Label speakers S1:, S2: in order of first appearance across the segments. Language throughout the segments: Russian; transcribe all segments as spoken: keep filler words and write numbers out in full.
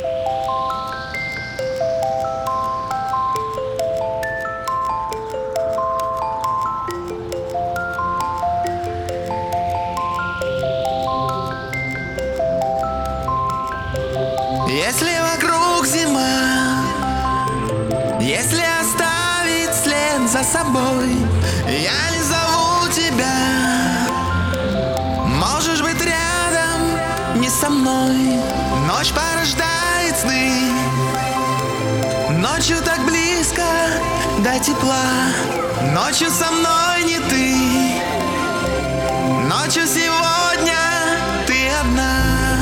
S1: Если вокруг зима, если оставить след за собой, я не зову тебя. Можешь быть рядом, не со мной. Ночь порождает сны, ночью так близко до тепла. Ночью со мной не ты, ночью сегодня ты одна.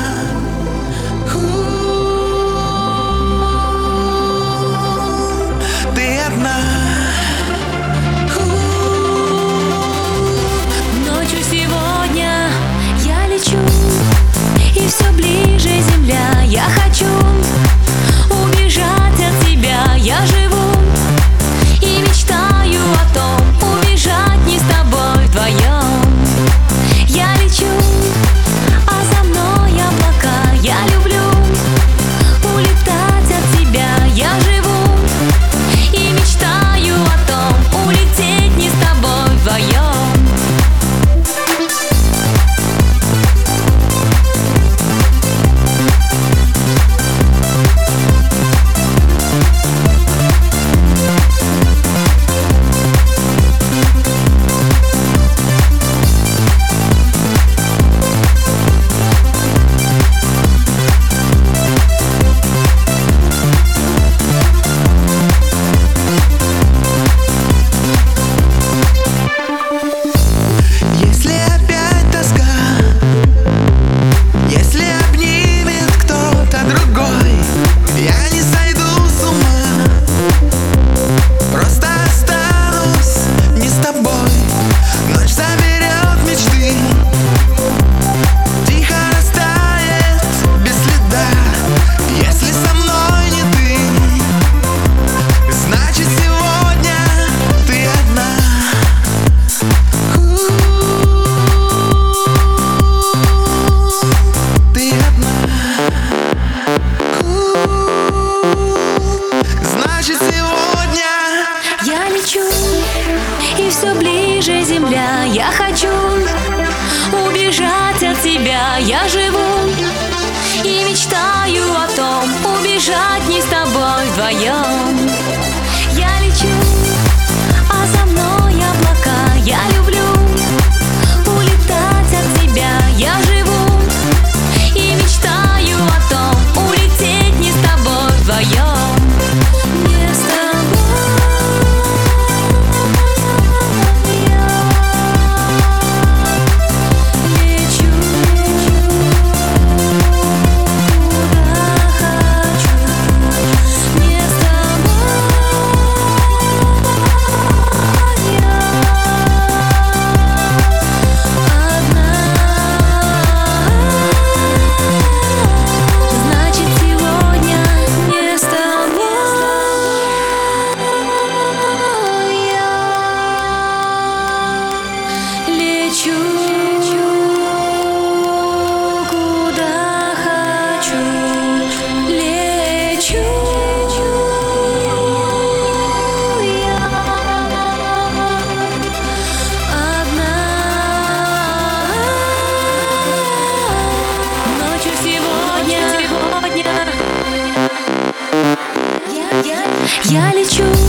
S2: Ночью сегодня я лечу, и все ближе земля. Я хочу убежать от тебя. Я живу и мечтаю о том, убежать не с тобой вдвоем. Я лечу, а за мной облака. Я люблю улетать от тебя. Я живу и мечтаю о том, улететь не с тобой вдвоем. И все ближе земля. Я хочу убежать от тебя. Я живу и мечтаю о том, убежать не с тобой вдвоем. Я лечу, а за мной облака. Я люблю улетать от тебя. Я живу и мечтаю о том, улететь не с тобой вдвоем. Я лечу.